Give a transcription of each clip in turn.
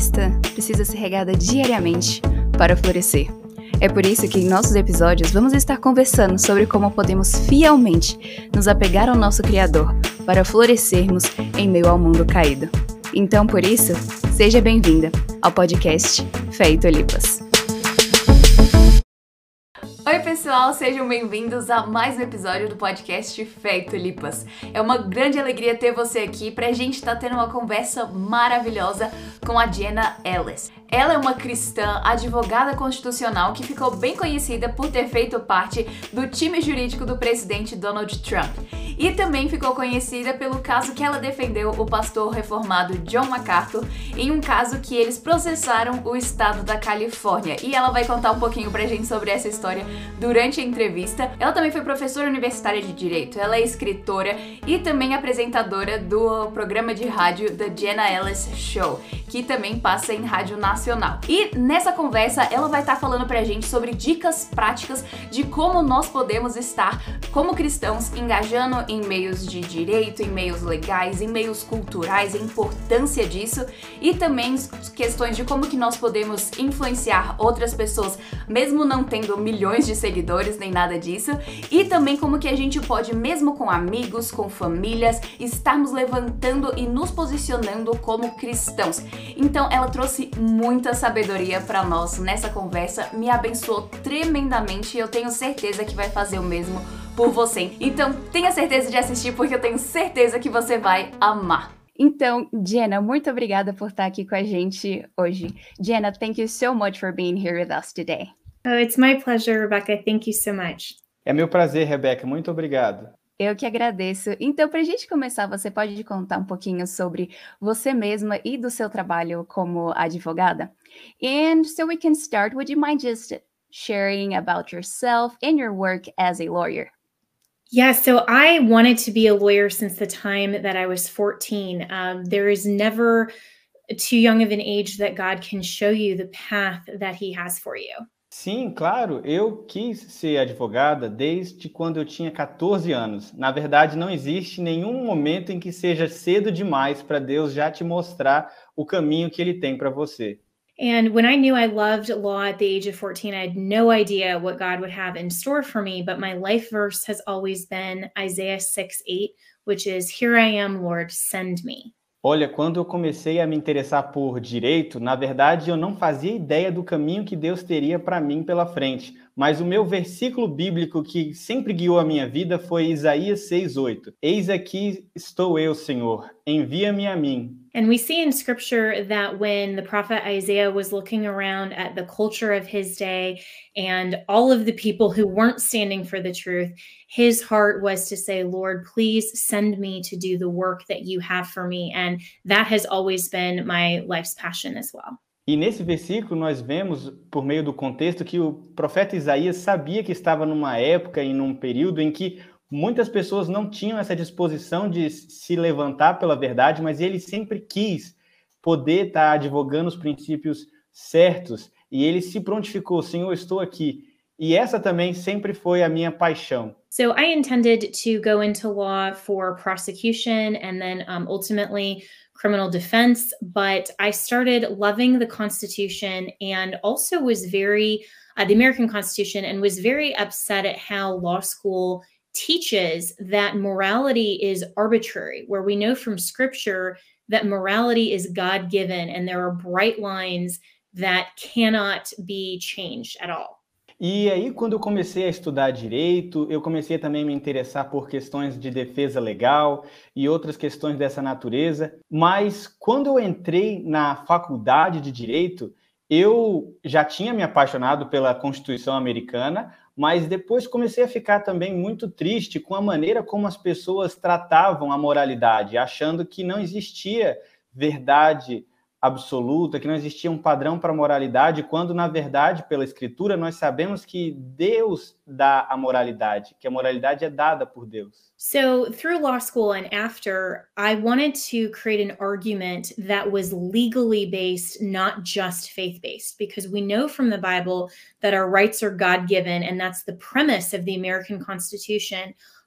cristã precisa ser regada diariamente para florescer. É por isso que em nossos episódios vamos estar conversando sobre como podemos fielmente nos apegar ao nosso Criador para florescermos em meio ao mundo caído. Então, por isso, seja bem-vinda ao podcast Fé e Tulipas. Oi pessoal, sejam bem-vindos a mais um episódio do podcast Fé e Tulipas. É uma grande alegria ter você aqui pra gente estar tendo uma conversa maravilhosa com a Jenna Ellis. Ela é uma cristã advogada constitucional que ficou bem conhecida por ter feito parte do time jurídico do presidente Donald Trump. E também ficou conhecida pelo caso que ela defendeu o pastor reformado John MacArthur em um caso que eles processaram o estado da Califórnia. E ela vai contar um pouquinho pra gente sobre essa história durante a entrevista. Ela também foi professora universitária de Direito, ela é escritora e também apresentadora do programa de rádio The Jenna Ellis Show, que também passa em rádio nacional. E nessa conversa ela vai estar falando pra gente sobre dicas práticas de como nós podemos estar como cristãos engajando em meios de direito, em meios legais, em meios culturais, a importância disso e também questões de como que nós podemos influenciar outras pessoas, mesmo não tendo milhões de seguidores nem nada disso, e também como que a gente pode, mesmo com amigos, com famílias, estarmos levantando e nos posicionando como cristãos. Então ela trouxe muita sabedoria para nós nessa conversa, me abençoou tremendamente e eu tenho certeza que vai fazer o mesmo por você. Então tenha certeza de assistir porque eu tenho certeza que você vai amar. Então, Jenna, muito obrigada por estar aqui com a gente hoje. Jenna, thank you so much for being here with us today. Oh, it's my pleasure, Rebecca. Thank you so much. É meu prazer, Rebeca. Muito obrigado. Eu que agradeço. Então, para a gente começar, você pode contar um pouquinho sobre você mesma e do seu trabalho como advogada? And so we can start, would you mind just sharing about yourself and your work as a lawyer? Yeah, so I wanted to be a lawyer since the time that I was 14. There is never too young of an age that God can show you the path that He has for you. Sim, claro. Eu quis ser advogada desde quando eu tinha 14 anos. Na verdade, não existe nenhum momento em que seja cedo demais para Deus já te mostrar o caminho que Ele tem para você. And when I knew I loved law at the age of 14, I had no idea what God would have in store for me, but my life verse has always been Isaiah 6:8, which is, "Here I am, Lord, send me." Olha, quando eu comecei a me interessar por direito, na verdade eu não fazia ideia do caminho que Deus teria para mim pela frente. Mas o meu versículo bíblico que sempre guiou a minha vida foi Isaías 6:8. Eis aqui estou eu, Senhor, envia-me a mim. And we see in scripture that when the prophet Isaiah was looking around at the culture of his day and all of the people who weren't standing for the truth, his heart was to say, Lord, please send me to do the work that you have for me. And that has always been my life's passion as well. E nesse versículo nós vemos, por meio do contexto, que o profeta Isaías sabia que estava numa época e num período em que muitas pessoas não tinham essa disposição de se levantar pela verdade, mas ele sempre quis poder estar advogando os princípios certos e ele se prontificou, Senhor, eu estou aqui. E essa também sempre foi a minha paixão. So I intended to go into law for prosecution and then ultimately criminal defense, but I started loving the Constitution and also was the American Constitution, and was very upset at how law school teaches that morality is arbitrary, where we know from scripture that morality is God-given and there are bright lines that cannot be changed at all. E aí, quando eu comecei a estudar direito, eu comecei também a me interessar por questões de defesa legal e outras questões dessa natureza. Mas quando eu entrei na faculdade de direito, eu já tinha me apaixonado pela Constituição americana, mas depois comecei a ficar também muito triste com a maneira como as pessoas tratavam a moralidade, achando que não existia verdade absoluta, que não existia um padrão para a moralidade, quando, na verdade, pela Escritura, nós sabemos que Deus dá a moralidade, que a moralidade é dada por Deus. So through law school and after, I wanted to create an argument that was legally based, not just faith-based, because we know from the Bible that our rights are God-given, and that's the premise of the American Constitution.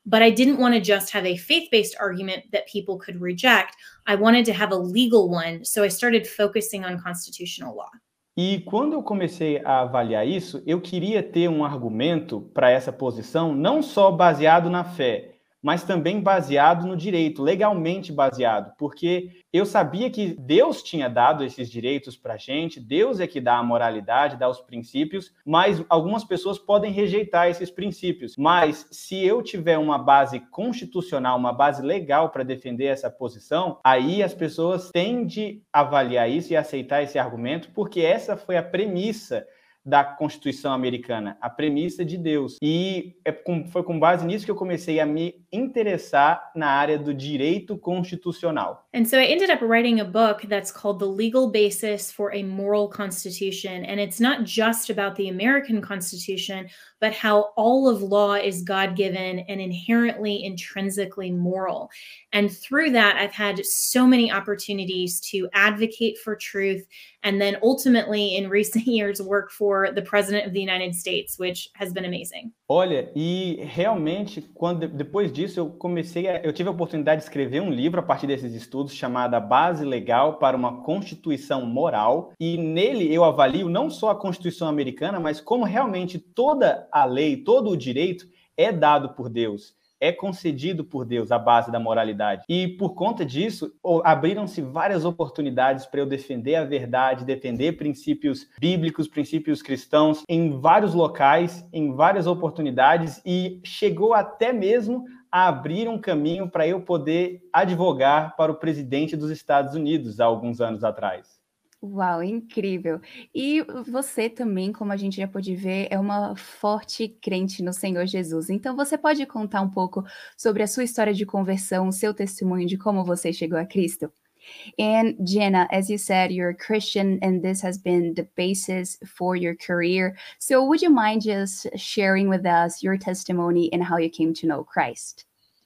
But I didn't want to just have a faith-based argument that people could reject. I wanted to have a legal one. So I started focusing on constitutional law. E quando eu comecei a avaliar isso, eu queria ter um argumento para essa posição, não só baseado na fé, mas também baseado no direito, legalmente baseado, porque eu sabia que Deus tinha dado esses direitos para a gente, Deus é que dá a moralidade, dá os princípios, mas algumas pessoas podem rejeitar esses princípios. Mas se eu tiver uma base constitucional, uma base legal para defender essa posição, aí as pessoas tendem a avaliar isso e aceitar esse argumento, porque essa foi a premissa da Constituição americana, a premissa de Deus. E foi com base nisso que eu comecei a me interessar na área do direito constitucional. And so I ended up writing a book that's called The Legal Basis for a Moral Constitution. And it's not just about the American Constitution, but how all of law is God-given and inherently, intrinsically moral. And through that, I've had so many opportunities to advocate for truth and then ultimately in recent years work for the President of the United States, which has been amazing. Olha, e realmente, depois disso, eu tive a oportunidade de escrever um livro a partir desses estudos chamado A Base Legal para uma Constituição Moral, e nele eu avalio não só a Constituição americana, mas como realmente toda a lei, todo o direito é dado por Deus. É concedido por Deus a base da moralidade. E por conta disso, abriram-se várias oportunidades para eu defender a verdade, defender princípios bíblicos, princípios cristãos, em vários locais, em várias oportunidades, e chegou até mesmo a abrir um caminho para eu poder advogar para o presidente dos Estados Unidos há alguns anos atrás. Uau, incrível! E você também, como a gente já pôde ver, é uma forte crente no Senhor Jesus. Então, você pode contar um pouco sobre a sua história de conversão, o seu testemunho de como você chegou a Cristo? And Jenna, as you said, you're a Christian and this has been the basis for your career. So would you mind just sharing with us your testimony and how you came to know Christ?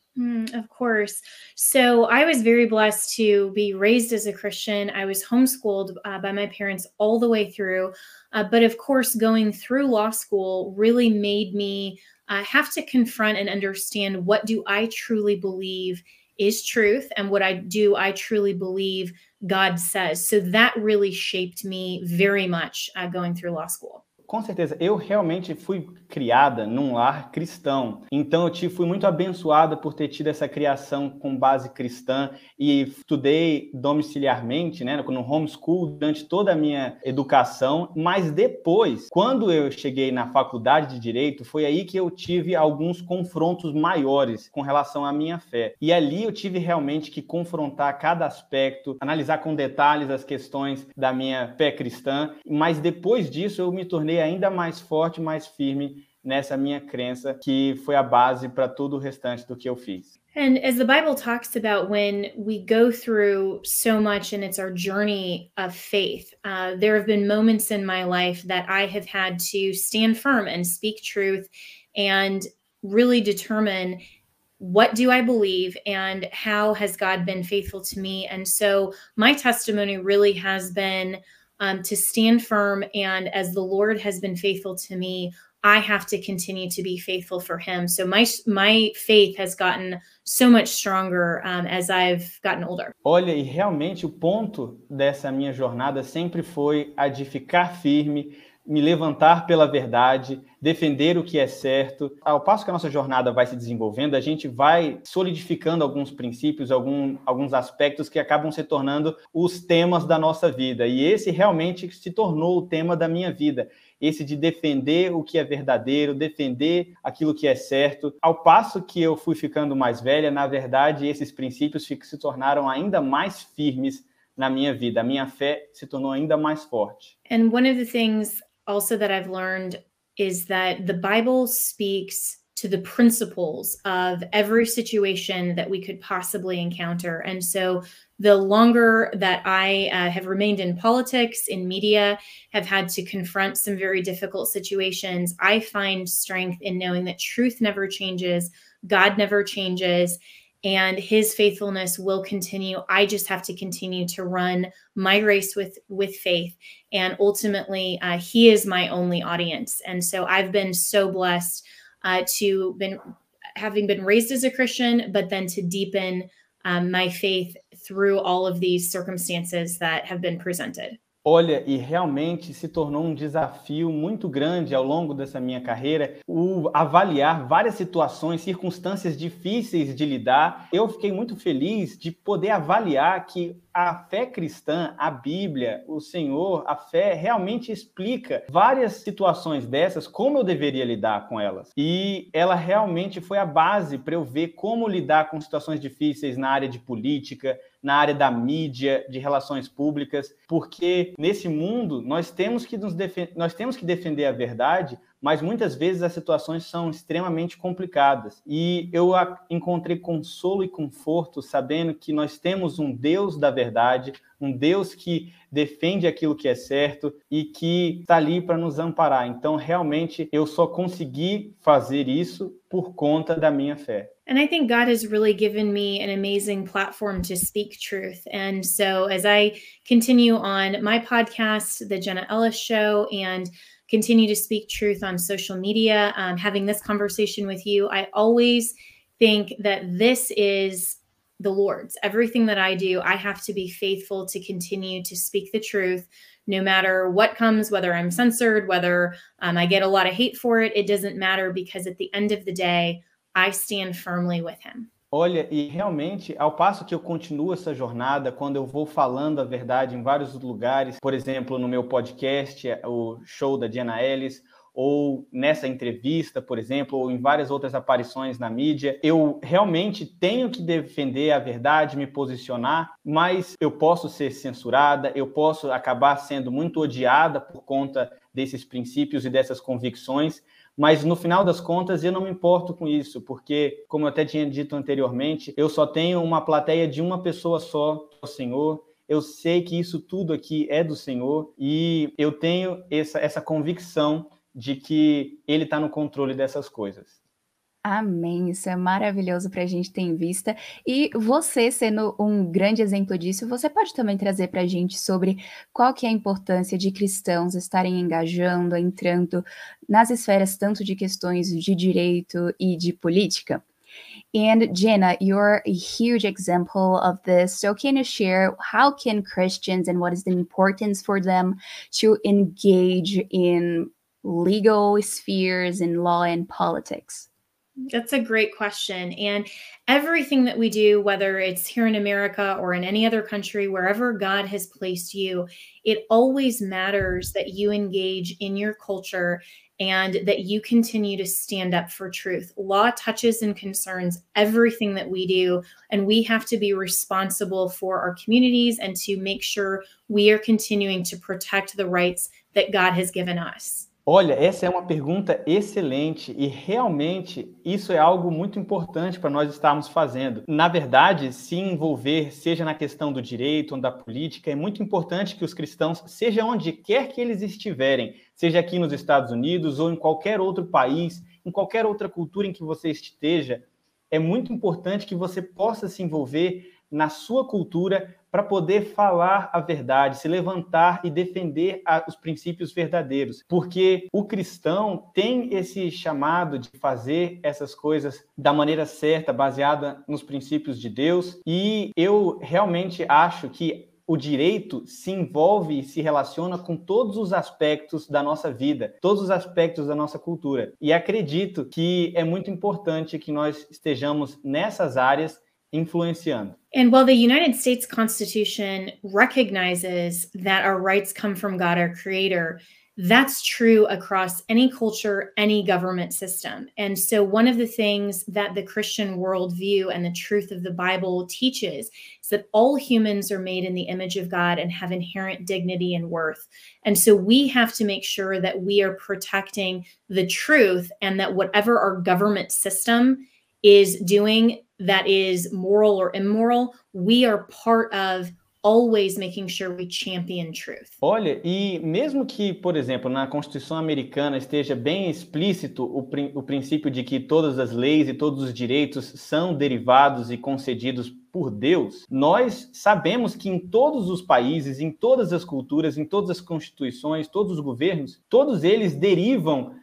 Of course. So I was very blessed to be raised as a Christian. I was homeschooled by my parents all the way through. But of course, going through law school really made me have to confront and understand, what do I truly believe is truth, and what I truly believe God says. So that really shaped me very much going through law school. Com certeza, eu realmente fui criada num lar cristão, então eu fui muito abençoada por ter tido essa criação com base cristã e estudei domiciliarmente, né, no homeschool durante toda a minha educação, mas depois, quando eu cheguei na faculdade de Direito, foi aí que eu tive alguns confrontos maiores com relação à minha fé. E ali eu tive realmente que confrontar cada aspecto, analisar com detalhes as questões da minha fé cristã, mas depois disso eu me tornei ainda mais forte, mais firme nessa minha crença, que foi a base para todo o restante do que eu fiz. And as the Bible talks about, when we go through so much and it's our journey of faith, there have been moments in my life that I have had to stand firm and speak truth and really determine, what do I believe and how has God been faithful to me? And so my testimony really has been to stand firm, and as the Lord has been faithful to me, I have to continue to be faithful for him. So my faith has gotten so much stronger as I've gotten older. Olha, e realmente o ponto dessa minha jornada sempre foi a de ficar firme, me levantar pela verdade, defender o que é certo. Ao passo que a nossa jornada vai se desenvolvendo, a gente vai solidificando alguns princípios, alguns aspectos que acabam se tornando os temas da nossa vida. E esse realmente se tornou o tema da minha vida. Esse de defender o que é verdadeiro, defender aquilo que é certo. Ao passo que eu fui ficando mais velha, na verdade, esses princípios se tornaram ainda mais firmes na minha vida. A minha fé se tornou ainda mais forte. And one of the things also that I've learned is that the Bible speaks to the principles of every situation that we could possibly encounter. And so the longer that I have remained in politics, in media, have had to confront some very difficult situations, I find strength in knowing that truth never changes, God never changes, and his faithfulness will continue. I just have to continue to run my race with faith. And ultimately, he is my only audience. And so I've been so blessed to been having been raised as a Christian, but then to deepen my faith through all of these circumstances that have been presented. Olha, e realmente se tornou um desafio muito grande ao longo dessa minha carreira, o avaliar várias situações, circunstâncias difíceis de lidar. Eu fiquei muito feliz de poder avaliar que a fé cristã, a Bíblia, o Senhor, a fé realmente explica várias situações dessas, como eu deveria lidar com elas. E ela realmente foi a base para eu ver como lidar com situações difíceis na área de política, na área da mídia, de relações públicas, porque nesse mundo nós temos que defender a verdade, mas muitas vezes as situações são extremamente complicadas. E eu encontrei consolo e conforto sabendo que nós temos um Deus da verdade, um Deus que defende aquilo que é certo e que está ali para nos amparar. Então, realmente, eu só consegui fazer isso por conta da minha fé. And I think God has really given me an amazing platform to speak truth. And so as I continue on my podcast, The Jenna Ellis Show, and continue to speak truth on social media, having this conversation with you, I always think that this is the Lord's. Everything that I do, I have to be faithful to continue to speak the truth, no matter what comes, whether I'm censored, whether I get a lot of hate for it, it doesn't matter, because at the end of the day, I stand firmly with him. Olha, e realmente, ao passo que eu continuo essa jornada, quando eu vou falando a verdade em vários lugares, por exemplo, no meu podcast, o show da Jenna Ellis, ou nessa entrevista, por exemplo, ou em várias outras aparições na mídia, eu realmente tenho que defender a verdade, me posicionar, mas eu posso ser censurada, eu posso acabar sendo muito odiada por conta desses princípios e dessas convicções, mas no final das contas eu não me importo com isso, porque, como eu até tinha dito anteriormente, eu só tenho uma plateia de uma pessoa só, o Senhor. Eu sei que isso tudo aqui é do Senhor e eu tenho essa convicção de que Ele está no controle dessas coisas. Amém, isso é maravilhoso para a gente ter em vista. E você, sendo um grande exemplo disso, você pode também trazer para a gente sobre qual que é a importância de cristãos estarem engajando, entrando nas esferas tanto de questões de direito e de política? And Jenna, you're a huge example of this. So can you share how can Christians and what is the importance for them to engage in legal spheres in law and politics? That's a great question. And everything that we do, whether it's here in America or in any other country, wherever God has placed you, it always matters that you engage in your culture and that you continue to stand up for truth. Law touches and concerns everything that we do, and we have to be responsible for our communities and to make sure we are continuing to protect the rights that God has given us. Olha, essa é uma pergunta excelente e realmente isso é algo muito importante para nós estarmos fazendo. Na verdade, se envolver, seja na questão do direito ou da política, é muito importante que os cristãos, seja onde quer que eles estiverem, seja aqui nos Estados Unidos ou em qualquer outro país, em qualquer outra cultura em que você esteja, é muito importante que você possa se envolver na sua cultura para poder falar a verdade, se levantar e defender os princípios verdadeiros. Porque o cristão tem esse chamado de fazer essas coisas da maneira certa, baseada nos princípios de Deus. E eu realmente acho que o direito se envolve e se relaciona com todos os aspectos da nossa vida, todos os aspectos da nossa cultura. E acredito que é muito importante que nós estejamos nessas áreas influenciando. And while the United States Constitution recognizes that our rights come from God, our creator, that's true across any culture, any government system. And so one of the things that the Christian worldview and the truth of the Bible teaches is that all humans are made in the image of God and have inherent dignity and worth. And so we have to make sure that we are protecting the truth and that whatever our government system is doing that is moral or immoral, we are part of always making sure we champion truth. Olha, e mesmo que, por exemplo, na Constituição Americana esteja bem explícito o princípio de que todas as leis e todos os direitos são derivados e concedidos por Deus, nós sabemos que em todos os países, em todas as culturas, em todas as constituições, todos os governos, todos eles derivam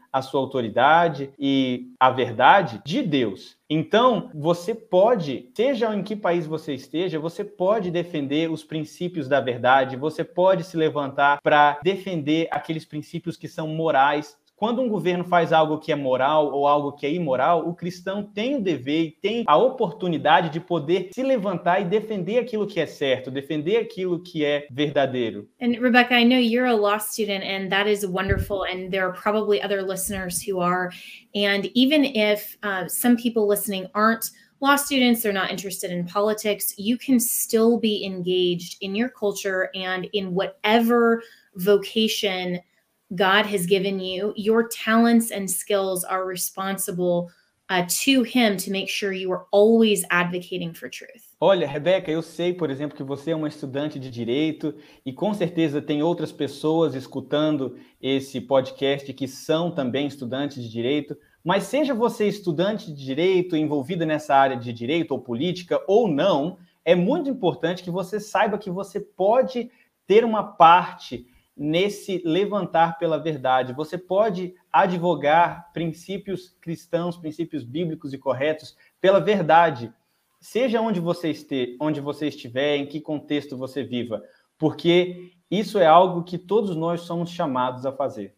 a sua autoridade e a verdade de Deus. Então, você pode, seja em que país você esteja, você pode defender os princípios da verdade, você pode se levantar para defender aqueles princípios que são morais. Quando um governo faz algo que é moral ou algo que é imoral, o cristão tem o dever e tem a oportunidade de poder se levantar e defender aquilo que é certo, defender aquilo que é verdadeiro. And Rebecca, I know you're a law student, and that is wonderful. And there are probably other listeners who are. And even if some people listening aren't law students, they're not interested in politics, you can still be engaged in your culture and in whatever vocation God has given you. Your talents and skills are responsible to Him to make sure you are always advocating for truth. Olha, Rebeca, eu sei, por exemplo, que você é uma estudante de direito e com certeza tem outras pessoas escutando esse podcast que são também estudantes de direito, mas seja você estudante de direito, envolvida nessa área de direito ou política ou não, é muito importante que você saiba que você pode ter uma parte nesse levantar pela verdade. Você pode advogar princípios cristãos, princípios bíblicos e corretos pela verdade, seja onde você estiver, em que contexto você viva, porque isso é algo que todos nós somos chamados a fazer.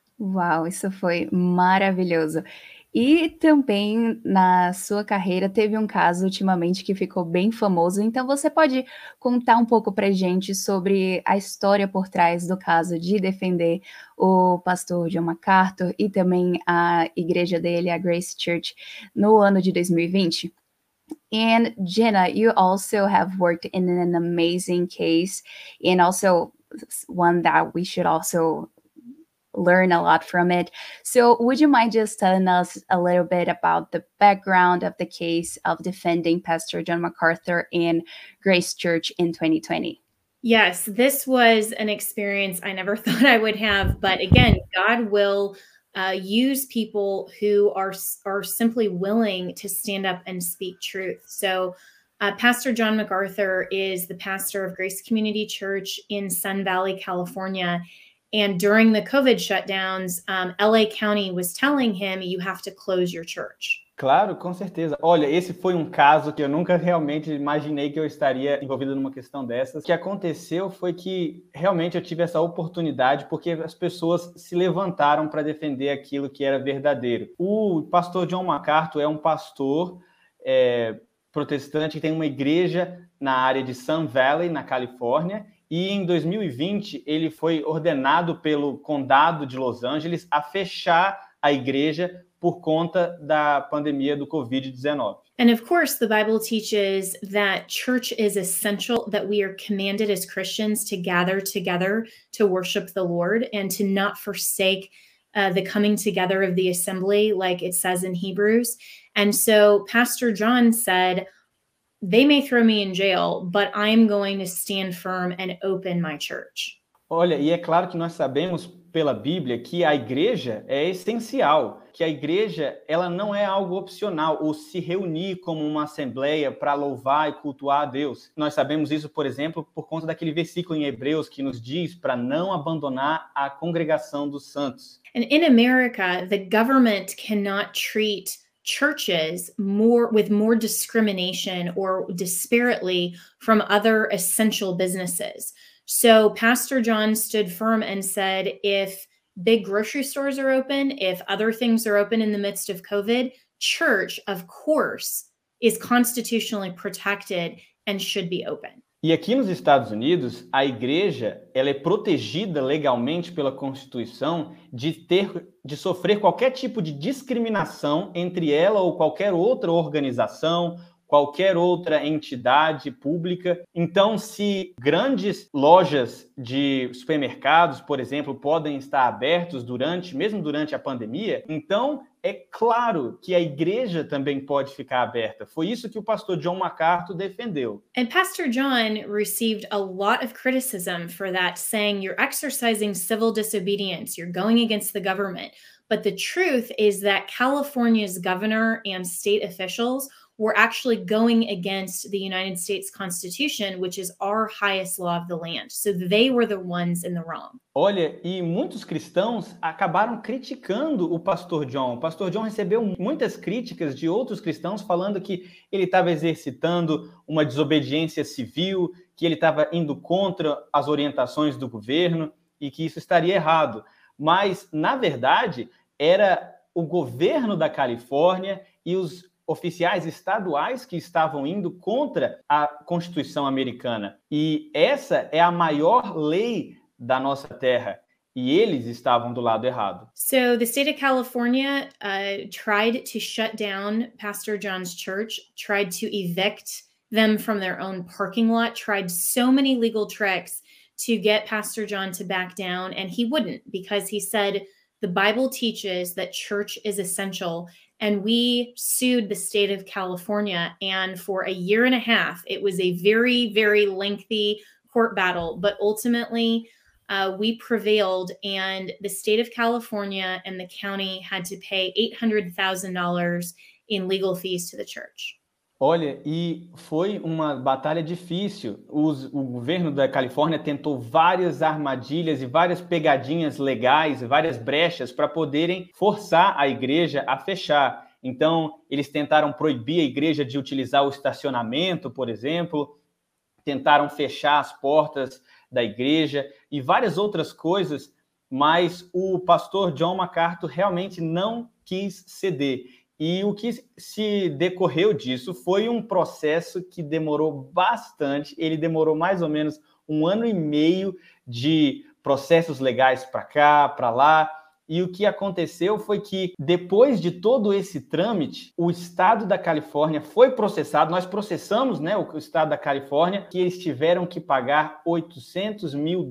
Uau, isso foi maravilhoso. E também na sua carreira teve um caso ultimamente que ficou bem famoso, então você pode contar um pouco pra gente sobre a história por trás do caso de defender o pastor John MacArthur e também a igreja dele, a Grace Church, no ano de 2020? And Jenna, you also have worked in an amazing case and also one that we should also learn a lot from it. So would you mind just telling us a little bit about the background of the case of defending Pastor John MacArthur in Grace Church in 2020? Yes, this was an experience I never thought I would have. But again, God will use people who are simply willing to stand up and speak truth. So Pastor John MacArthur is the pastor of Grace Community Church in Sun Valley, California. And during the COVID shutdowns, LA County was telling him, you have to close your church. Claro, com certeza. Olha, esse foi um caso que eu nunca realmente imaginei que eu estaria envolvido numa questão dessas. O que aconteceu foi que realmente eu tive essa oportunidade porque as pessoas se levantaram para defender aquilo que era verdadeiro. O pastor John MacArthur é um pastor protestante que tem uma igreja na área de Sun Valley, na Califórnia, e em 2020 ele foi ordenado pelo condado de Los Angeles a fechar a igreja por conta da pandemia do Covid-19. And of course, the Bible teaches that church is essential, that we are commanded as Christians to gather together to worship the Lord and to not forsake the coming together of the assembly, like it says in Hebrews. And so Pastor John said, they may throw me in jail, but I'm going to stand firm and open my church. Olha, e é claro que nós sabemos pela Bíblia que a igreja é essencial, que a igreja ela não é algo opcional, ou se reunir como uma assembleia para louvar e cultuar a Deus. Nós sabemos isso, por exemplo, por conta daquele versículo em Hebreus que nos diz para não abandonar a congregação dos santos. And in America, the government cannot treat churches with more discrimination or disparately from other essential businesses. So Pastor John stood firm and said, if big grocery stores are open, if other things are open in the midst of COVID, church, of course, is constitutionally protected and should be open. E aqui nos Estados Unidos, a igreja ela é protegida legalmente pela Constituição de sofrer qualquer tipo de discriminação entre ela ou qualquer outra organização, qualquer outra entidade pública. Então, se grandes lojas de supermercados, por exemplo, podem estar abertos mesmo durante a pandemia, então é claro que a igreja também pode ficar aberta. Foi isso que o pastor John MacArthur defendeu. And Pastor John received a lot of criticism for that, saying you're exercising civil disobedience, you're going against the government. But the truth is that California's governor and state officials were actually going against the United States Constitution, which is our highest law of the land. So they were the ones in the wrong. Olha, e muitos cristãos acabaram criticando o pastor John. O pastor John recebeu muitas críticas de outros cristãos falando que ele estava exercitando uma desobediência civil, que ele estava indo contra as orientações do governo e que isso estaria errado. Mas, na verdade, era o governo da Califórnia e os oficiais estaduais que estavam indo contra a Constituição americana. E essa é a maior lei da nossa terra. E eles estavam do lado errado. So the state of California tried to shut down Pastor John's church, tried to evict them from their own parking lot, tried so many legal tricks to get Pastor John to back down, and he wouldn't, because he said the Bible teaches that church is essential. And we sued the state of California, and for a year and a half, it was a very, very lengthy court battle, but ultimately we prevailed, and the state of California and the county had to pay $800,000 in legal fees to the church. Olha, e foi uma batalha difícil. O governo da Califórnia tentou várias armadilhas e várias pegadinhas legais, várias brechas para poderem forçar a igreja a fechar. Então, eles tentaram proibir a igreja de utilizar o estacionamento, por exemplo, tentaram fechar as portas da igreja e várias outras coisas, mas o pastor John MacArthur realmente não quis ceder. E o que se decorreu disso foi um processo que demorou bastante. Ele demorou mais ou menos 1 ano e meio de processos legais para cá, para lá. E o que aconteceu foi que, depois de todo esse trâmite, o estado da Califórnia foi processado. Nós processamos, né, o estado da Califórnia, que eles tiveram que pagar $800 mil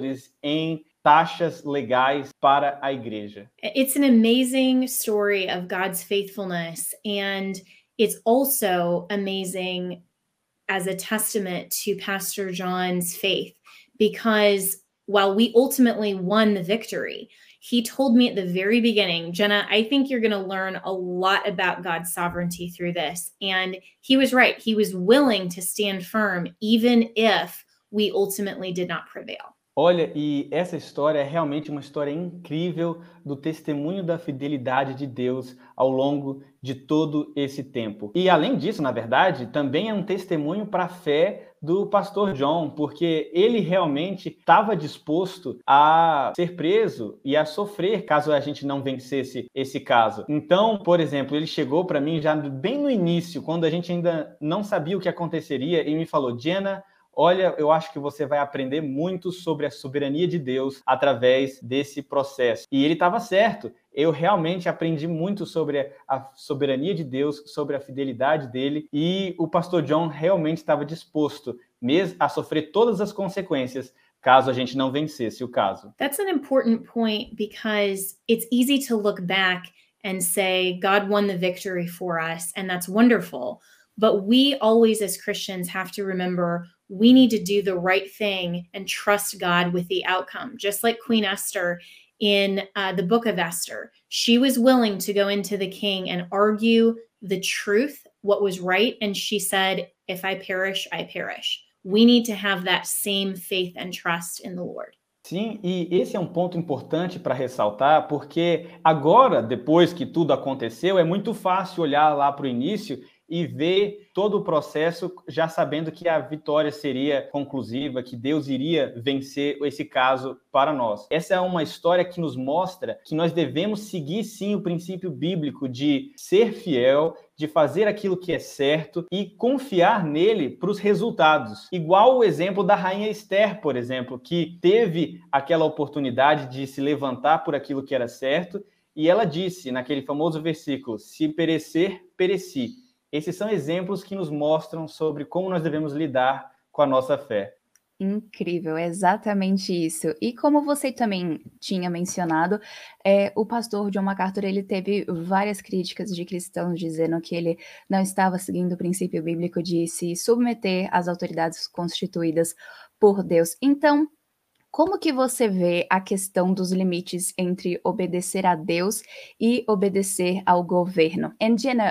em taxas legais para a igreja. It's an amazing story of God's faithfulness, and it's also amazing as a testament to Pastor John's faith, because while we ultimately won the victory, he told me at the very beginning, Jenna, I think you're going to learn a lot about God's sovereignty through this. And he was right. He was willing to stand firm, even if we ultimately did not prevail. Olha, e essa história é realmente uma história incrível do testemunho da fidelidade de Deus ao longo de todo esse tempo. E além disso, na verdade, também é um testemunho para a fé do pastor John, porque ele realmente estava disposto a ser preso e a sofrer caso a gente não vencesse esse caso. Então, por exemplo, ele chegou para mim já bem no início, quando a gente ainda não sabia o que aconteceria, e me falou, Jenna, olha, eu acho que você vai aprender muito sobre a soberania de Deus através desse processo. E ele estava certo. Eu realmente aprendi muito sobre a soberania de Deus, sobre a fidelidade dele. E o pastor John realmente estava disposto mesmo a sofrer todas as consequências caso a gente não vencesse o caso. That's an important point, because it's easy to look back and say, God won the victory for us, and that's wonderful. But we always, as Christians, have to remember we need to do the right thing and trust God with the outcome. Just like Queen Esther in the book of Esther, she was willing to go into the king and argue the truth, what was right. And she said, if I perish, I perish. We need to have that same faith and trust in the Lord. Sim, e esse é um ponto importante para ressaltar, porque agora, depois que tudo aconteceu, é muito fácil olhar lá para o início e ver todo o processo já sabendo que a vitória seria conclusiva, que Deus iria vencer esse caso para nós. Essa é uma história que nos mostra que nós devemos seguir sim o princípio bíblico de ser fiel, de fazer aquilo que é certo e confiar nele para os resultados. Igual o exemplo da rainha Esther, por exemplo, que teve aquela oportunidade de se levantar por aquilo que era certo e ela disse naquele famoso versículo, se perecer, pereci. Esses são exemplos que nos mostram sobre como nós devemos lidar com a nossa fé. Incrível, é exatamente isso. E como você também tinha mencionado, o pastor John MacArthur, ele teve várias críticas de cristãos dizendo que ele não estava seguindo o princípio bíblico de se submeter às autoridades constituídas por Deus. Então, como que você vê a questão dos limites entre obedecer a Deus e obedecer ao governo? And Jenna,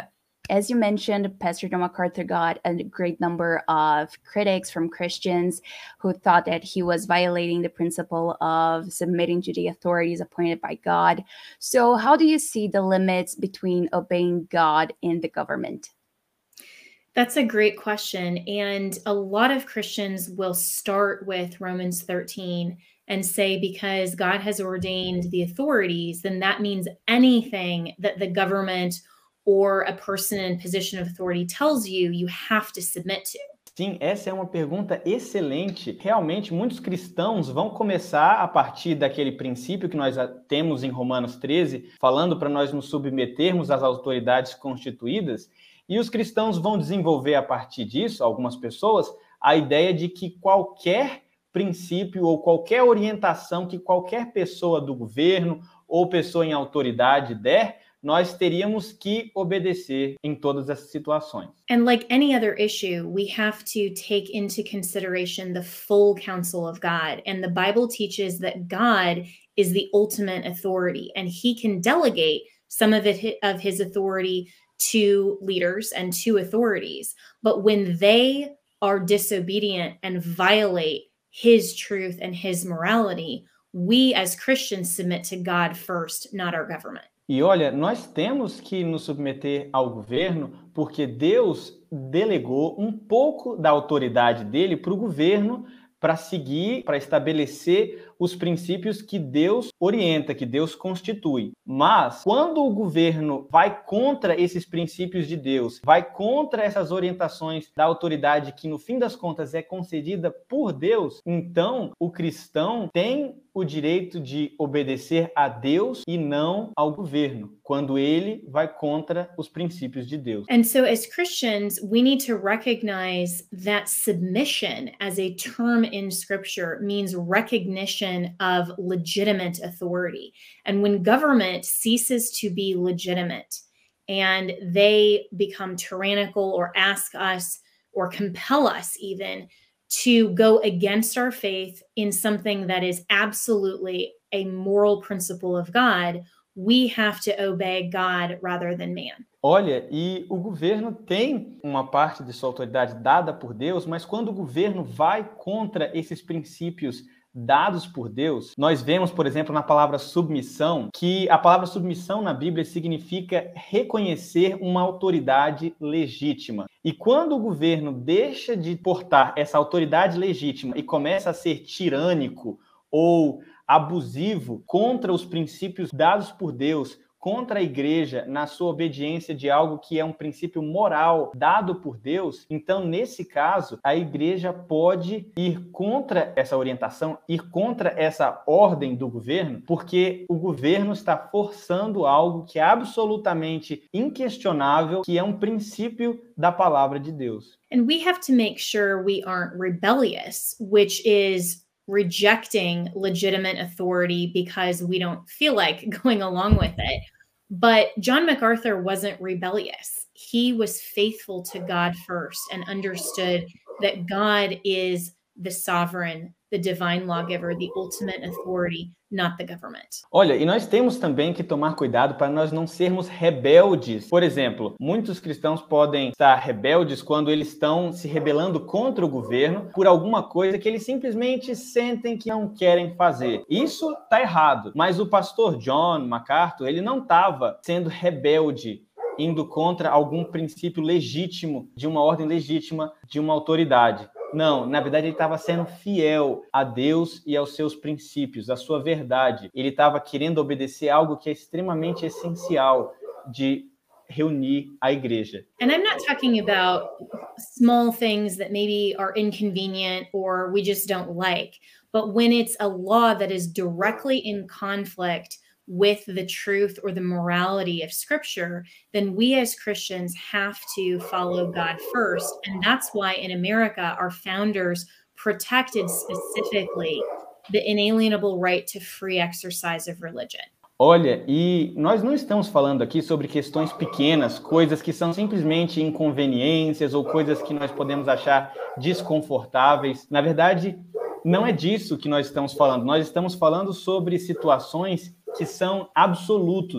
As you mentioned, Pastor John MacArthur got a great number of critics from Christians who thought that he was violating the principle of submitting to the authorities appointed by God. So how do you see the limits between obeying God and the government? That's a great question. And a lot of Christians will start with Romans 13 and say, because God has ordained the authorities, then that means anything that the government or a person in position of authority tells you, you have to submit to. Sim, essa é uma pergunta excelente. Realmente, muitos cristãos vão começar a partir daquele princípio que nós temos em Romanos 13, falando para nós nos submetermos às autoridades constituídas, e os cristãos vão desenvolver a partir disso, algumas pessoas, a ideia de que qualquer princípio ou qualquer orientação que qualquer pessoa do governo ou pessoa em autoridade der, nós teríamos que obedecer em todas essas situações. And like any other issue, we have to take into consideration the full counsel of God. And the Bible teaches that God is the ultimate authority, and he can delegate some of his authority to leaders and to authorities. But when they are disobedient and violate his truth and his morality, we as Christians submit to God first, not our government. E olha, nós temos que nos submeter ao governo porque Deus delegou um pouco da autoridade dele para o governo para seguir, para estabelecer os princípios que Deus orienta, que Deus constitui. Mas, quando o governo vai contra esses princípios de Deus, vai contra essas orientações da autoridade que, no fim das contas, é concedida por Deus, então o cristão tem o direito de obedecer a Deus e não ao governo, quando ele vai contra os princípios de Deus. And so as Christians, we need to recognize that submission as a term in Scripture means recognition of legitimate authority. And when government ceases to be legitimate and they become tyrannical or ask us or compel us even to go against our faith in something that is absolutely a moral principle of God, we have to obey God rather than man. Olha, e o governo tem uma parte de sua autoridade dada por Deus, mas quando o governo vai contra esses princípios dados por Deus, nós vemos, por exemplo, na palavra submissão, que a palavra submissão na Bíblia significa reconhecer uma autoridade legítima. E quando o governo deixa de portar essa autoridade legítima e começa a ser tirânico ou abusivo contra os princípios dados por Deus, contra a igreja na sua obediência de algo que é um princípio moral dado por Deus, então, nesse caso, a igreja pode ir contra essa orientação, ir contra essa ordem do governo, porque o governo está forçando algo que é absolutamente inquestionável, que é um princípio da palavra de Deus. And we have to make sure we aren't rebellious, which is rejecting legitimate authority because we don't feel like going along with it. But John MacArthur wasn't rebellious. He was faithful to God first and understood that God is the sovereign, the divine lawgiver, the ultimate authority, not the government. Olha, e nós temos também que tomar cuidado para nós não sermos rebeldes. Por exemplo, muitos cristãos podem estar rebeldes quando eles estão se rebelando contra o governo por alguma coisa que eles simplesmente sentem que não querem fazer. Isso está errado, mas o pastor John MacArthur, ele não estava sendo rebelde, indo contra algum princípio legítimo, de uma ordem legítima, de uma autoridade. Não, na verdade ele estava sendo fiel a Deus e aos seus princípios, à sua verdade. Ele estava querendo obedecer algo que é extremamente essencial de reunir a igreja. And I'm not talking about small things that maybe are inconvenient or we just don't like, but when it's a law that is directly in conflict with the truth or the morality of Scripture, then we as Christians have to follow God first. And that's why in America, our founders protected specifically the inalienable right to free exercise of religion. Olha, e nós não estamos falando aqui sobre questões pequenas, coisas que são simplesmente inconveniências ou coisas que nós podemos achar desconfortáveis. Na verdade, não é disso que nós estamos falando. Nós estamos falando sobre situações que são absolutos,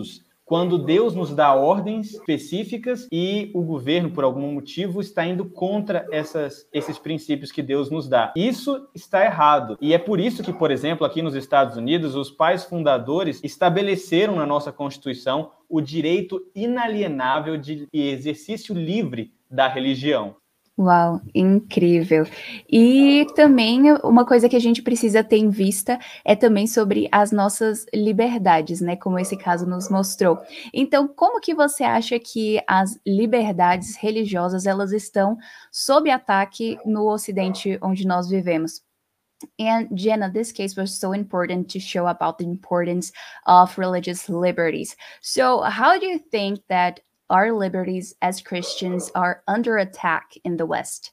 quando Deus nos dá ordens específicas e o governo, por algum motivo, está indo contra esses princípios que Deus nos dá. Isso está errado. E é por isso que, por exemplo, aqui nos Estados Unidos, os pais fundadores estabeleceram na nossa Constituição o direito inalienável de exercício livre da religião. Uau, incrível. E também uma coisa que a gente precisa ter em vista é também sobre as nossas liberdades, né? Como esse caso nos mostrou. Então, como que você acha que as liberdades religiosas elas estão sob ataque no Ocidente onde nós vivemos? And Jenna, this case was so important to show about the importance of religious liberties. So, how do you think that our liberties as Christians are under attack in the West?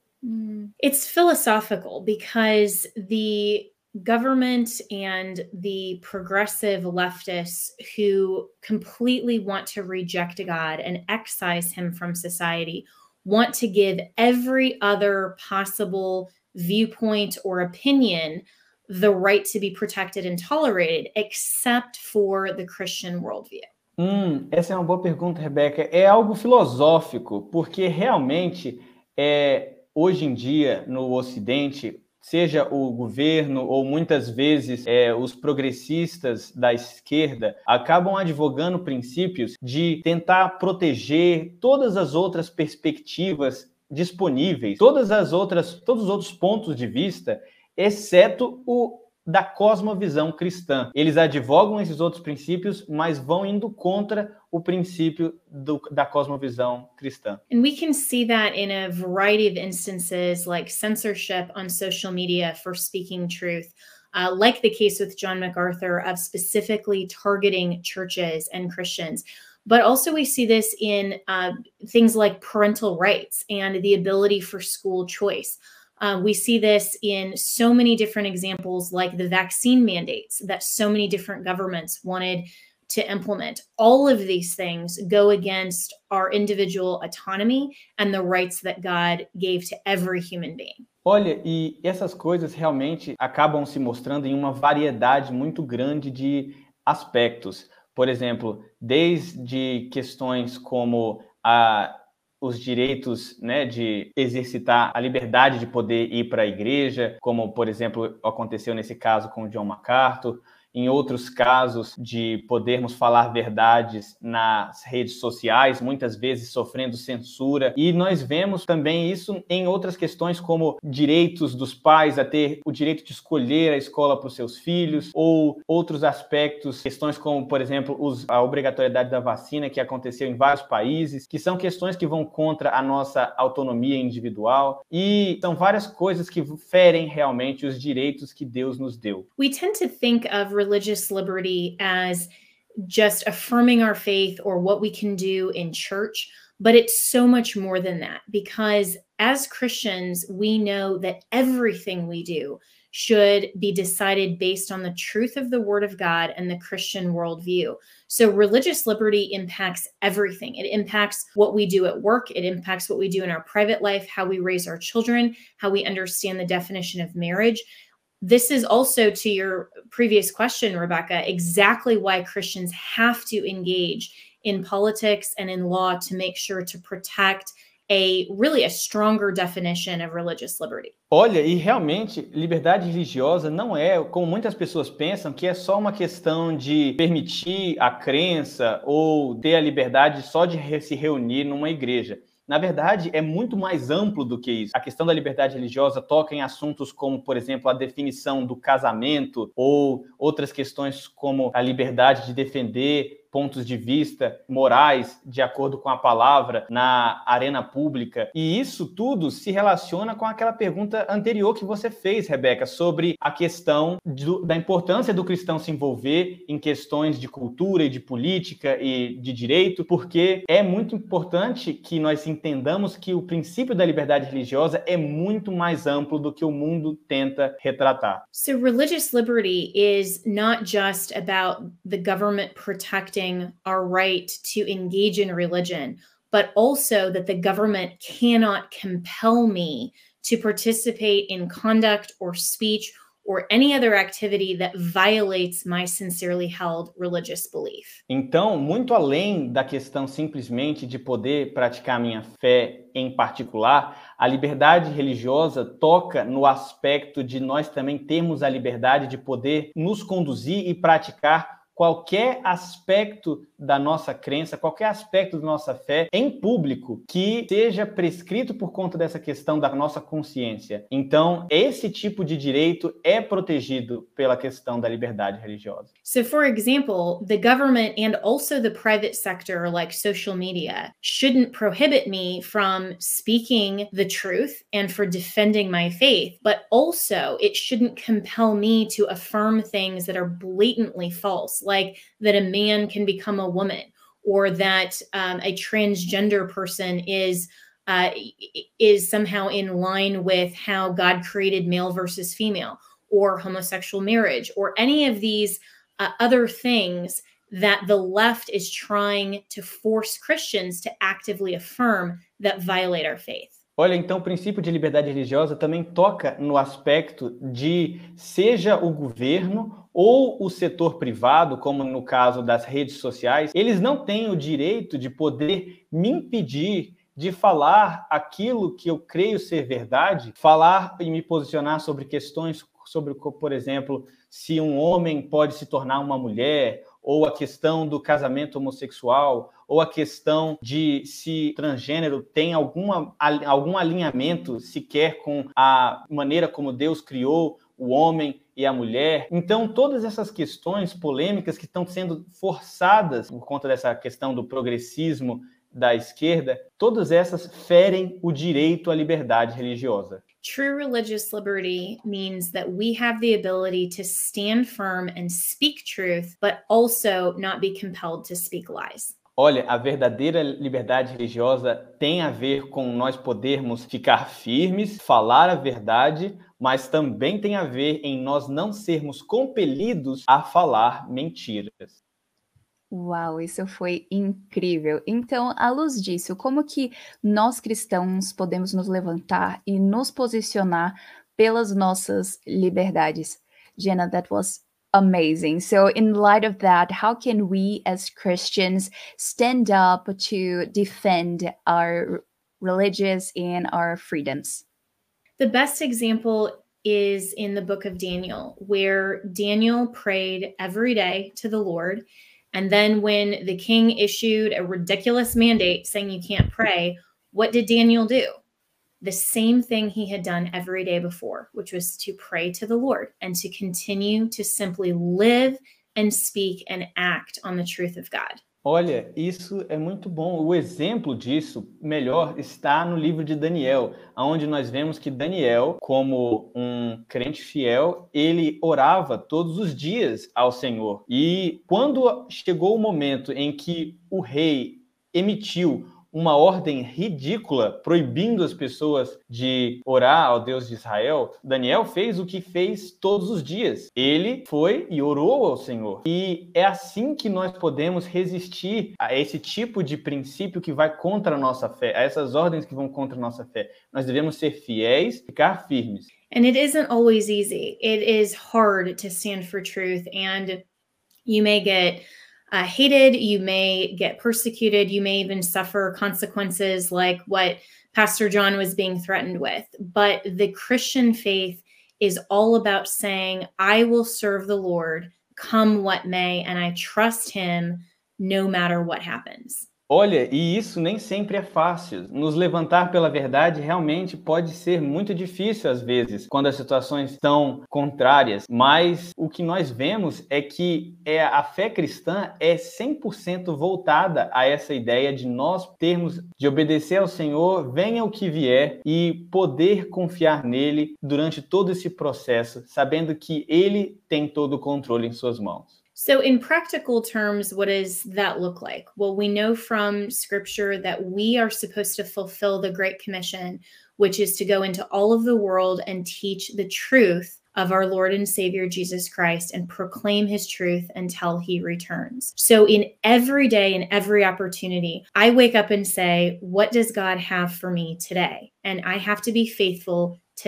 It's philosophical because the government and the progressive leftists who completely want to reject God and excise him from society want to give every other possible viewpoint or opinion the right to be protected and tolerated, except for the Christian worldview. Essa é uma boa pergunta, Rebeca. É algo filosófico, porque realmente, hoje em dia, no Ocidente, seja o governo ou muitas vezes os progressistas da esquerda, acabam advogando princípios de tentar proteger todas as outras perspectivas disponíveis, todos os outros pontos de vista, exceto o da cosmovisão cristã. Eles advogam esses outros princípios, mas vão indo contra o princípio da cosmovisão cristã. And we can see that in a variety of instances, like censorship on social media for speaking truth, like the case with John MacArthur of specifically targeting churches and Christians. But also we see this in things like parental rights and the ability for school choice. We see this in so many different examples, like the vaccine mandates that so many different governments wanted to implement. All of these things go against our individual autonomy and the rights that God gave to every human being. Olha, e essas coisas realmente acabam se mostrando em uma variedade muito grande de aspectos. Por exemplo, desde questões como os direitos, né, de exercitar a liberdade de poder ir para a igreja, como, por exemplo, aconteceu nesse caso com o John MacArthur, em outros casos de podermos falar verdades nas redes sociais, muitas vezes sofrendo censura. E nós vemos também isso em outras questões, como direitos dos pais a ter o direito de escolher a escola para os seus filhos, ou outros aspectos, questões como, por exemplo, a obrigatoriedade da vacina, que aconteceu em vários países, que são questões que vão contra a nossa autonomia individual, e são várias coisas que ferem realmente os direitos que Deus nos deu. We tend to think of religious liberty as just affirming our faith or what we can do in church, but it's so much more than that, because as Christians, we know that everything we do should be decided based on the truth of the Word of God and the Christian worldview. So religious liberty impacts everything. It impacts what we do at work. It impacts what we do in our private life, how we raise our children, how we understand the definition of marriage. This is also, to your previous question, Rebecca, exactly why Christians have to engage in politics and in law to make sure to protect a stronger definition of religious liberty. Olha, e realmente, liberdade religiosa não é, como muitas pessoas pensam, que é só uma questão de permitir a crença ou ter a liberdade só de se reunir numa igreja. Na verdade, é muito mais amplo do que isso. A questão da liberdade religiosa toca em assuntos como, por exemplo, a definição do casamento ou outras questões como a liberdade de defender pontos de vista morais de acordo com a palavra na arena pública. E isso tudo se relaciona com aquela pergunta anterior que você fez, Rebeca, sobre a questão da importância do cristão se envolver em questões de cultura e de política e de direito, porque é muito importante que nós entendamos que o princípio da liberdade religiosa é muito mais amplo do que o mundo tenta retratar. So religious liberty is not just about the government protecting our right to engage in religion, but also that the government cannot compel me to participate in conduct or speech or any other activity that violates my sincerely held religious belief. Então, muito além da questão simplesmente de poder praticar minha fé em particular, a liberdade religiosa toca no aspecto de nós também termos a liberdade de poder nos conduzir e praticar qualquer aspecto da nossa crença, qualquer aspecto da nossa fé em público que seja prescrito por conta dessa questão da nossa consciência. Então, esse tipo de direito é protegido pela questão da liberdade religiosa. So, for example, the government and also the private sector, like social media, shouldn't prohibit me from speaking the truth and for defending my faith, but also it shouldn't compel me to affirm things that are blatantly false, like that a man can become a woman, or that a transgender person is somehow in line with how God created male versus female, or homosexual marriage, or any of these other things that the left is trying to force Christians to actively affirm that violate our faith. Olha, então o princípio de liberdade religiosa também toca no aspecto de, seja o governo ou o setor privado, como no caso das redes sociais, eles não têm o direito de poder me impedir de falar aquilo que eu creio ser verdade, falar e me posicionar sobre questões sobre, por exemplo, se um homem pode se tornar uma mulher, ou a questão do casamento homossexual, ou a questão de se transgênero tem algum alinhamento sequer com a maneira como Deus criou o homem e a mulher. Então, todas essas questões polêmicas que estão sendo forçadas por conta dessa questão do progressismo da esquerda, todas essas ferem o direito à liberdade religiosa. True religious liberty means that we have the ability to stand firm and speak truth, but also not be compelled to speak lies. Olha, a verdadeira liberdade religiosa tem a ver com nós podermos ficar firmes, falar a verdade, mas também tem a ver em nós não sermos compelidos a falar mentiras. Uau, isso foi incrível. Então, à luz disso, como que nós cristãos podemos nos levantar e nos posicionar pelas nossas liberdades? Jenna, that was amazing. So, in light of that, how can we as Christians stand up to defend our religious and our freedoms? The best example is in the book of Daniel, where Daniel prayed every day to the Lord. And then when the king issued a ridiculous mandate saying you can't pray, what did Daniel do? The same thing he had done every day before, which was to pray to the Lord and to continue to simply live and speak and act on the truth of God. Olha, isso é muito bom. O exemplo disso melhor está no livro de Daniel, onde nós vemos que Daniel, como um crente fiel, ele orava todos os dias ao Senhor. E quando chegou o momento em que o rei emitiu uma ordem ridícula, proibindo as pessoas de orar ao Deus de Israel, Daniel fez o que fez todos os dias. Ele foi e orou ao Senhor. E é assim que nós podemos resistir a esse tipo de princípio que vai contra a nossa fé, a essas ordens que vão contra a nossa fé. Nós devemos ser fiéis, ficar firmes. And it isn't always easy. It is hard to stand for truth, and you may get hated, you may get persecuted, you may even suffer consequences like what Pastor John was being threatened with. But the Christian faith is all about saying, I will serve the Lord, come what may, and I trust him no matter what happens. Olha, e isso nem sempre é fácil. Nos levantar pela verdade realmente pode ser muito difícil às vezes, quando as situações estão contrárias. Mas o que nós vemos é que a fé cristã é 100% voltada a essa ideia de nós termos de obedecer ao Senhor, venha o que vier, e poder confiar nele durante todo esse processo, sabendo que ele tem todo o controle em suas mãos. So in practical terms, what does that look like? Well, we know from scripture that we are supposed to fulfill the Great Commission, which is to go into all of the world and teach the truth of our Lord and Savior, Jesus Christ, and proclaim his truth until he returns. So in every day and every opportunity, I wake up and say, what does God have for me today? And I have to be faithful today.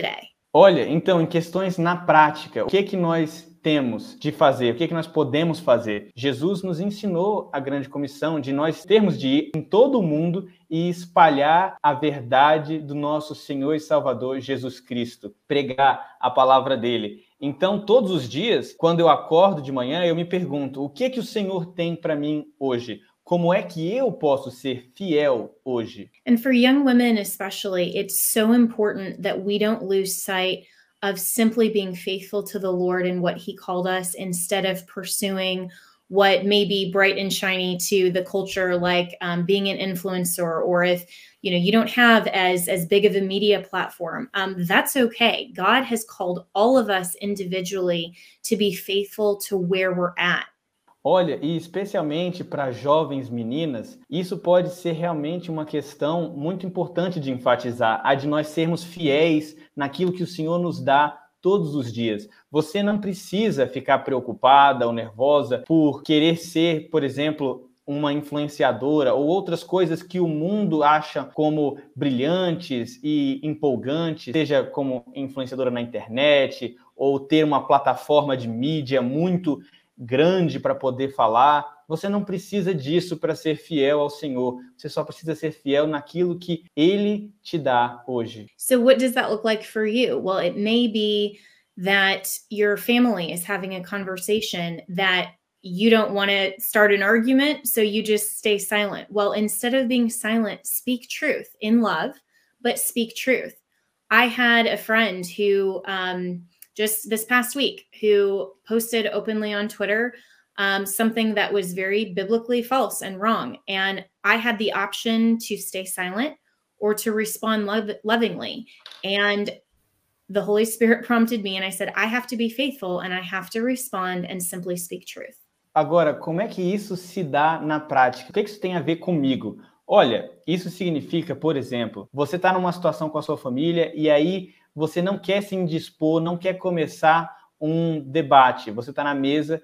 Olha, então, em questões na prática, o que é que nós temos de fazer? O que é que nós podemos fazer? Jesus nos ensinou a grande comissão de nós termos de ir em todo o mundo e espalhar a verdade do nosso Senhor e Salvador Jesus Cristo, pregar a palavra dele. Então, todos os dias, quando eu acordo de manhã, eu me pergunto, o que é que o Senhor tem para mim hoje? Como é que eu posso ser fiel hoje? And for young women especially, it's so important that we don't lose sight of simply being faithful to the Lord and what he called us instead of pursuing what may be bright and shiny to the culture, like being an influencer, or if you don't have as big of a media platform, that's okay. God has called all of us individually to be faithful to where we're at. Olha, e especialmente para jovens meninas, isso pode ser realmente uma questão muito importante de enfatizar, a de nós sermos fiéis naquilo que o Senhor nos dá todos os dias. Você não precisa ficar preocupada ou nervosa por querer ser, por exemplo, uma influenciadora ou outras coisas que o mundo acha como brilhantes e empolgantes, seja como influenciadora na internet ou ter uma plataforma de mídia muito grande para poder falar. Você não precisa disso para ser fiel ao Senhor. Você só precisa ser fiel naquilo que Ele te dá hoje. So what does that look like for you? Well, it may be that your family is having a conversation that you don't want to start an argument, so you just stay silent. Well, instead of being silent, speak truth in love, but speak truth. I had a friend who just this past week who posted openly on Twitter something that was very biblically false and wrong. And I had the option to stay silent or to respond lovingly. And the Holy Spirit prompted me, and I said, I have to be faithful and I have to respond and simply speak truth. Agora, como é que isso se dá na prática? O que isso tem a ver comigo? Olha, isso significa, por exemplo, você está numa situação com a sua família e aí você não quer se indispor, não quer começar um debate. Você está na mesa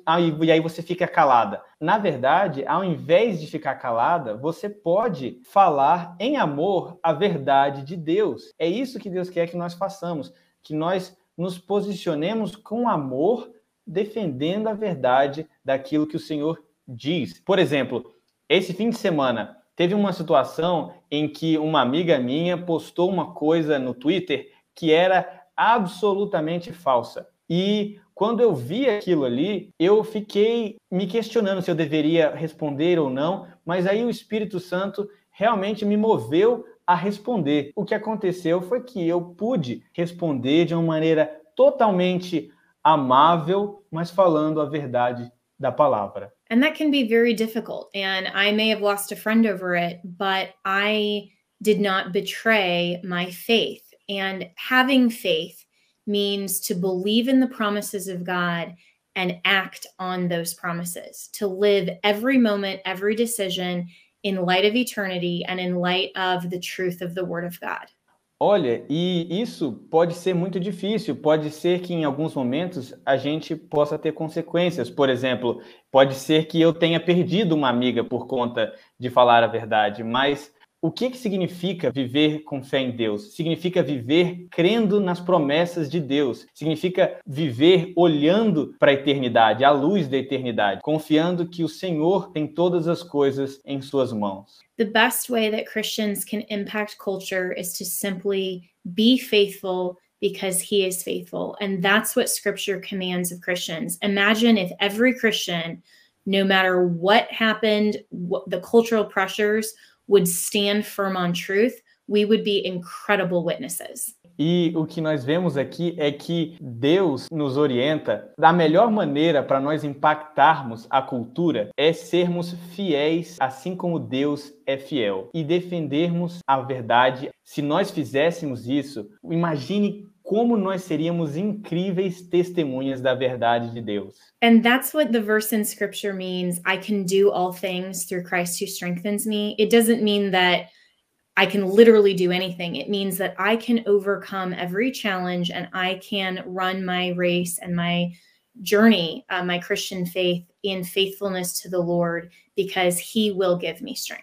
e aí você fica calada. Na verdade, ao invés de ficar calada, você pode falar em amor a verdade de Deus. É isso que Deus quer que nós façamos, que nós nos posicionemos com amor, defendendo a verdade daquilo que o Senhor diz. Por exemplo, esse fim de semana, teve uma situação em que uma amiga minha postou uma coisa no Twitter que era absolutamente falsa. E quando eu vi aquilo ali, eu fiquei me questionando se eu deveria responder ou não, mas aí o Espírito Santo realmente me moveu a responder. O que aconteceu foi que eu pude responder de uma maneira totalmente amável, mas falando a verdade da palavra. And that can be very difficult. And I may have lost a friend over it, but I did not betray my faith. And having faith means to believe in the promises of God and act on those promises, to live every moment, every decision in light of eternity and in light of the truth of the Word of God. Olha, e isso pode ser muito difícil, pode ser que em alguns momentos a gente possa ter consequências. Por exemplo, pode ser que eu tenha perdido uma amiga por conta de falar a verdade, mas o que significa viver com fé em Deus? Significa viver crendo nas promessas de Deus. Significa viver olhando para a eternidade, à luz da eternidade, confiando que o Senhor tem todas as coisas em suas mãos. The best way that Christians can impact culture is to simply be faithful because he is faithful. And that's what Scripture commands of Christians. Imagine if every Christian, no matter what happened, what the cultural pressures, would stand firm on truth, we would be incredible witnesses. E o que nós vemos aqui é que Deus nos orienta da melhor maneira para nós impactarmos a cultura é sermos fiéis, assim como Deus é fiel, e defendermos a verdade. Se nós fizéssemos isso, imagine como nós seríamos incríveis testemunhas da verdade de Deus. And that's what the verse in Scripture means. I can do all things through Christ who strengthens me. It doesn't mean that I can literally do anything. It means that I can overcome every challenge and I can run my race and my journey, my Christian faith in faithfulness to the Lord, because he will give me strength.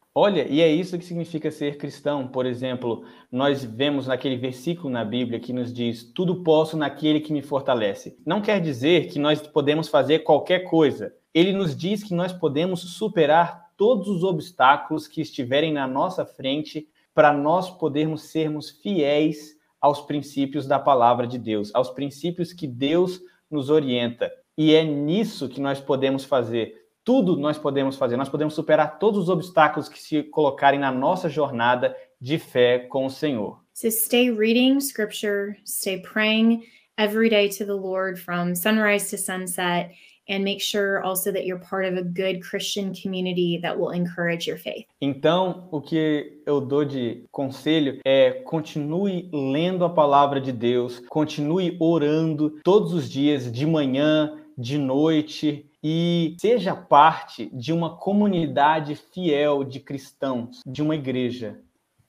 Olha, e é isso que significa ser cristão. Por exemplo, nós vemos naquele versículo na Bíblia que nos diz: tudo posso naquele que me fortalece. Não quer dizer que nós podemos fazer qualquer coisa. Ele nos diz que nós podemos superar todos os obstáculos que estiverem na nossa frente para nós podermos sermos fiéis aos princípios da palavra de Deus, aos princípios que Deus nos orienta. E é nisso que nós podemos fazer. Tudo nós podemos fazer. Nós podemos superar todos os obstáculos que se colocarem na nossa jornada de fé com o Senhor. So stay reading scripture, stay praying every day to the Lord from sunrise to sunset, and make sure also that you're part of a good Christian community that will encourage your faith. Então, o que eu dou de conselho é: continue lendo a palavra de Deus, continue orando todos os dias, de manhã, de noite, e seja parte de uma comunidade fiel de cristãos, de uma igreja.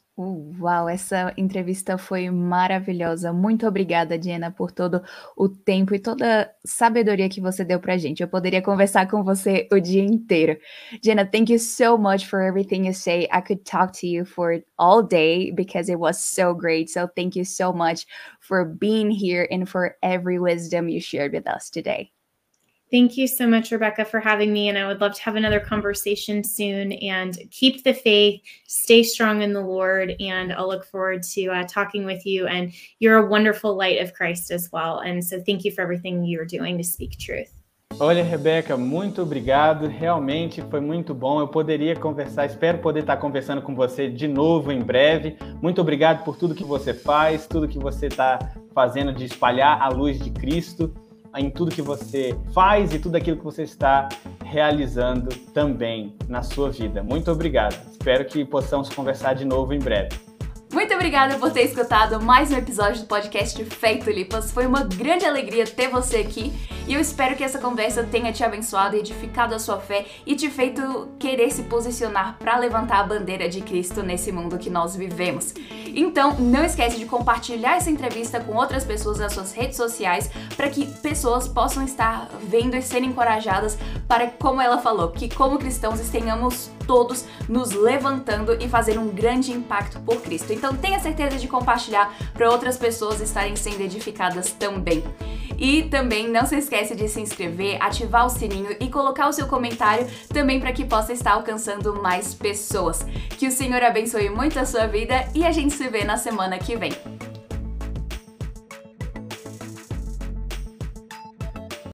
Uau, essa entrevista foi maravilhosa. Muito obrigada, Jenna, por todo o tempo e toda a sabedoria que você deu pra gente. Eu poderia conversar com você o dia inteiro. Jenna, thank you so much for everything you say. I could talk to you for all day because it was so great. So thank you so much for being here and for every wisdom you shared with us today. Thank you so much, Rebecca, for having me. And I would love to have another conversation soon. And keep the faith, stay strong in the Lord. And I'll look forward to talking with you. And you're a wonderful light of Christ as well. And so thank you for everything you're doing to speak truth. Olha, Rebeca, muito obrigado. Realmente foi muito bom. Eu poderia conversar, espero poder estar conversando com você de novo em breve. Muito obrigado por tudo que você faz, tudo que você está fazendo de espalhar a luz de Cristo em tudo que você faz e tudo aquilo que você está realizando também na sua vida. Muito obrigado. Espero que possamos conversar de novo em breve. Muito obrigada por ter escutado mais um episódio do podcast Fé e Tulipas. Foi uma grande alegria ter você aqui e eu espero que essa conversa tenha te abençoado, edificado a sua fé e te feito querer se posicionar para levantar a bandeira de Cristo nesse mundo que nós vivemos. Então, não esquece de compartilhar essa entrevista com outras pessoas nas suas redes sociais para que pessoas possam estar vendo e serem encorajadas para, como ela falou, que como cristãos tenhamos todos nos levantando e fazendo um grande impacto por Cristo. Então tenha certeza de compartilhar para outras pessoas estarem sendo edificadas também. E também não se esquece de se inscrever, ativar o sininho e colocar o seu comentário também para que possa estar alcançando mais pessoas. Que o Senhor abençoe muito a sua vida e a gente se vê na semana que vem.